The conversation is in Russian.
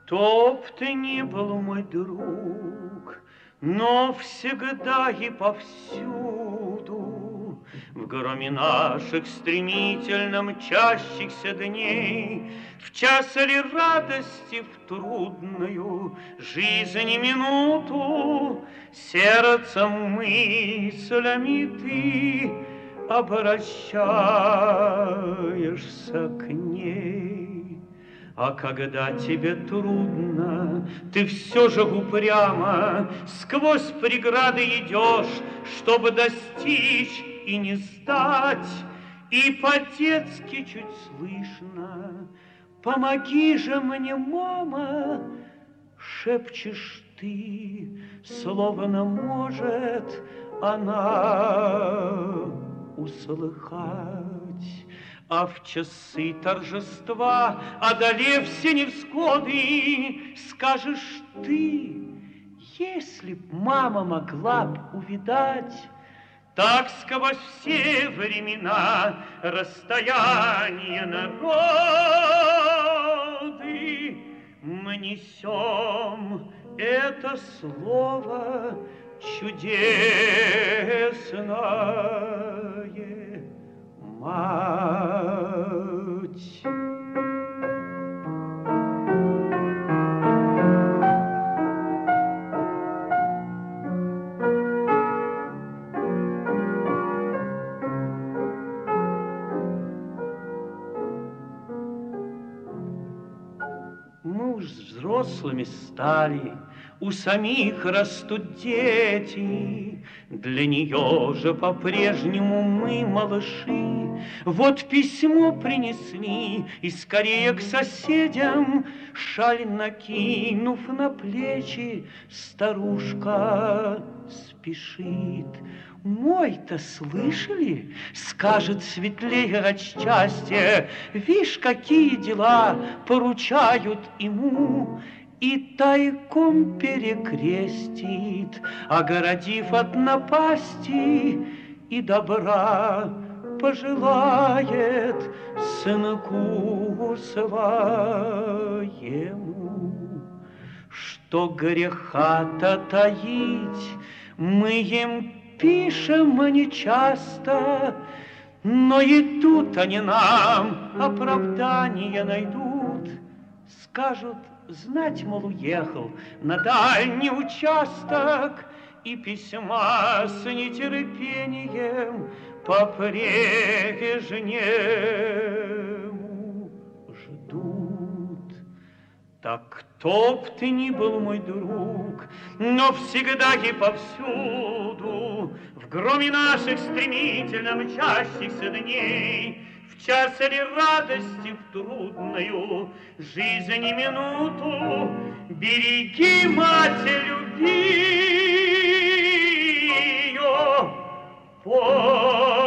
Кто б ты ни был, мой друг, но всегда и повсюду в громе наших стремительно мчащихся дней, в час ли радости, в трудную жизни минуту, сердцем мыслями ты обращаешься к ней. А когда тебе трудно, ты все же упрямо сквозь преграды идешь, чтобы достичь и не сдать. И по-детски чуть слышно: помоги же мне, мама, шепчешь ты, словно может она услыхать. А в часы торжества, одолев все невзгоды, скажешь ты: если б мама могла б увидать, так сквозь все времена расстояния народы мы несем это слово чудесное: мать. Мы уж взрослыми стали, у самих растут дети, для нее же по-прежнему мы малыши. Вот письмо принесли, и скорее к соседям, шаль накинув на плечи, старушка спешит. Мой-то слышали, скажет светлее от счастья, вишь, какие дела поручают ему, и тайком перекрестит, огородив от напасти, и добра пожелает сынку своему. Что греха-то таить, мы им пишем нечасто, но и тут они нам оправдания найдут. Скажут: знать, мол, уехал на дальний участок, и письма с нетерпением по-прежнему ждут. Так кто б ты ни был, мой друг, но всегда и повсюду в громе наших стремительно мчащихся дней, в час ли радости, в трудную жизни минуту, береги, мать, люби ее.